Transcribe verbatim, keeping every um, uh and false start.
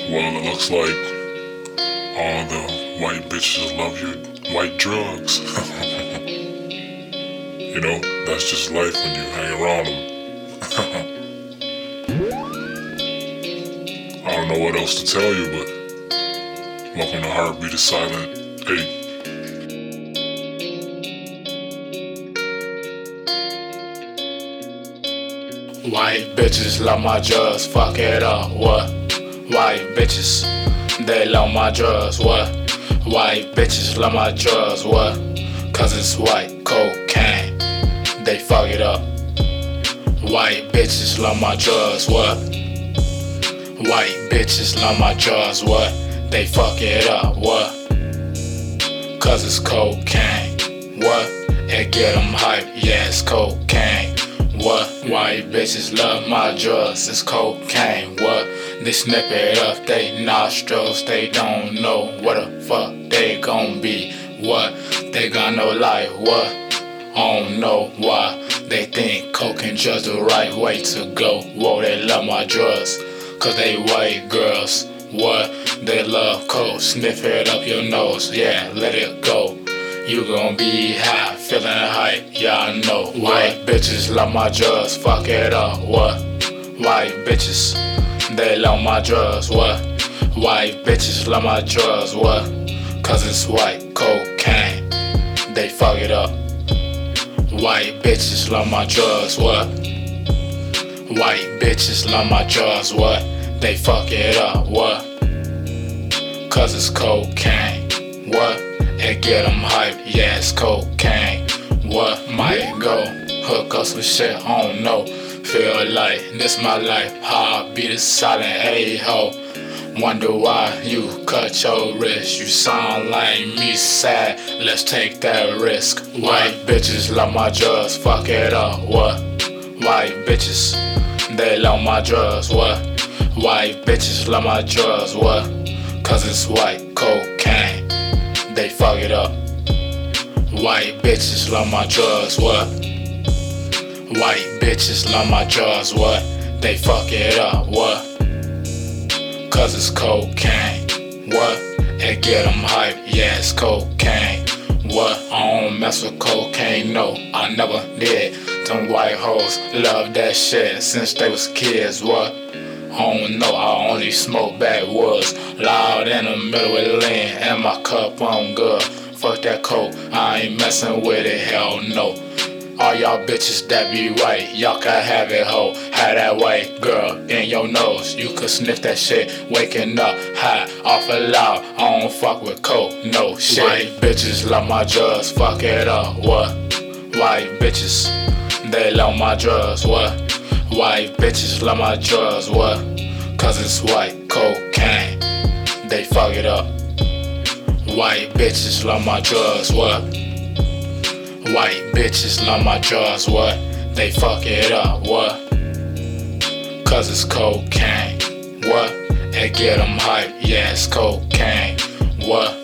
Well, it looks like all the white bitches love your white drugs. You know, that's just life when you hang around them. I don't know what else to tell you, but welcome to Heartbeat of Silent eight. White bitches love my drugs, fuck it up, what? White bitches, they love my drugs, what? White bitches love my drugs, what? Cause it's white cocaine, they fuck it up. White bitches love my drugs, what? White bitches love my drugs, what? They fuck it up, what? Cause it's cocaine, what? It get them hype, yeah, it's cocaine. What? White bitches love my drugs, it's cocaine. What? They snip it up they nostrils, they don't know what the fuck they gon' be. What? They got no life, what? I don't know why. They think coke and drugs the right way to go. Whoa, they love my drugs, cause they white girls. What? They love coke, sniff it up your nose, yeah, let it go. You gon' be high, feeling hype, yeah I know. White bitches love my drugs, fuck it up, what? White bitches, they love my drugs, what? White bitches love my drugs, what? Cause it's white cocaine, they fuck it up. White bitches love my drugs, what? White bitches love my drugs, what? They fuck it up, what? Cause it's cocaine, what? It get them hype, yeah, it's cocaine. What might go? Hook us with shit, I don't know. Feel like this my life, Heartbeat of Silent A-ho. Wonder why you cut your wrist. You sound like me sad, let's take that risk. White bitches love my drugs, fuck it up, what? White bitches, they love my drugs, what? White bitches love my drugs, what? Cause it's white cocaine, they fuck it up. White bitches love my drugs, what? White bitches love my drugs, what? They fuck it up, what? Cause it's cocaine, what? It get them hype, yeah, it's cocaine. What? I don't mess with cocaine, no, I never did. Them white hoes love that shit since they was kids, what? I don't know, I only smoke backwoods. Loud in the middle with lean, and my cup on good. Fuck that coke, I ain't messing with it, hell no. All y'all bitches that be white, y'all can have it, ho. Have that white girl in your nose, you could sniff that shit. Waking up high, off a loud, I don't fuck with coke, no shit. White bitches love my drugs, fuck it up, what? White bitches, they love my drugs, what? White bitches love my drugs, what? Cause it's white cocaine, they fuck it up. White bitches love my drugs, what? White bitches love my drugs, what? They fuck it up, what? Cause it's cocaine, what? It get them hype, yeah, it's cocaine, what?